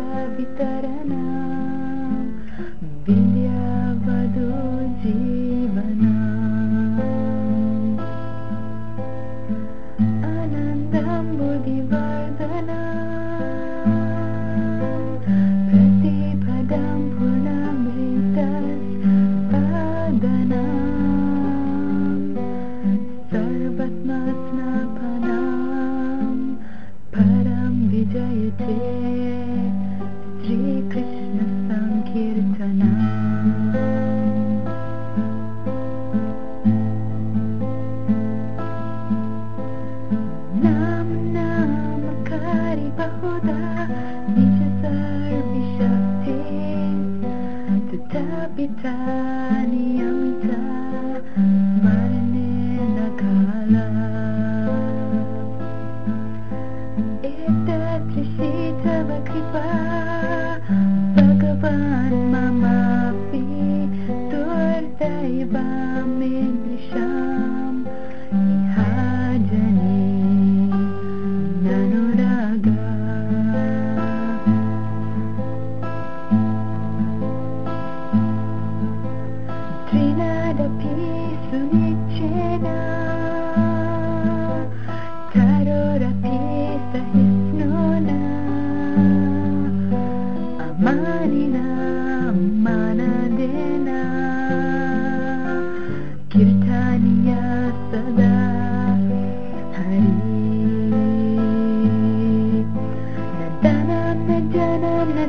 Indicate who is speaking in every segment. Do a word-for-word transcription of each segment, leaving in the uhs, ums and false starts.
Speaker 1: वितरणं विद्यावधू जीवनम् आनन्दं बुद्धिवर्धनम् प्रतिपदं पूर्णमृतस्पदनम् सर्वस्मात्स्नापनं परं विजयते श्रीकृष्ण संकीर्तनम् नाम नामकारी बहुधा निज सर्वशक्ति तथापि नियमिता स्मरणेन काला एतादृशी तव कृपा भगवान् ममापि दुर्दैवमेदृशाम् इहाजने ननुरागा त्रिनादपि सुनिच्छेन करोरपि सहिष्णुना अमानिना मानदेन कीर्तनीय सदा हरि न धनं न जनं न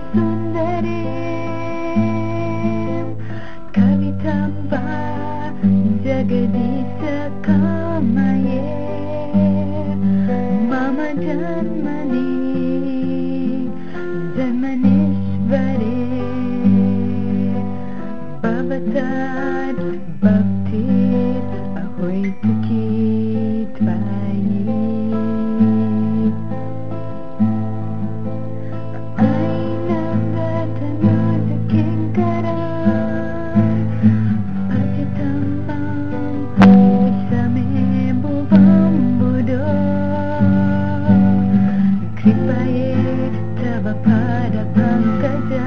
Speaker 1: सुन्दरीं कवितां वा जगदीश कामये मम जन्मनि जन्मनीश्वरे भवतात् भक्तिर् अहोइतुकी त्वयि ऐनं गतनाथकिङ्करं पतितं मां विषमे भुवं बुधो कृपये तव पादपङ्कजा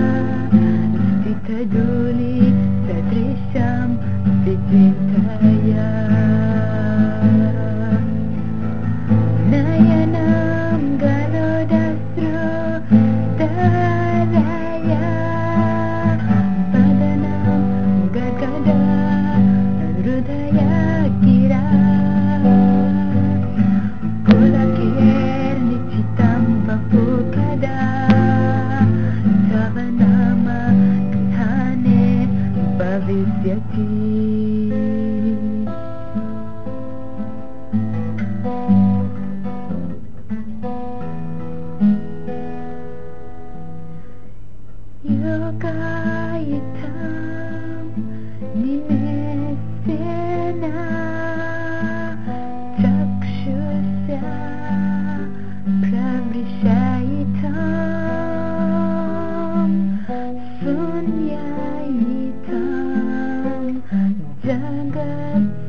Speaker 1: स्थितधूलि सदृशं विचिन्तया नयनं गरुडस्रु तारया वदनं गगदा हृदया गिरा पुलकेर्निश्चितं वपु कदा तव नाम गृहाणे भविष्यति योगायितं निमेषेन चक्षुषा प्रविशायितं शून्यायितं जगत्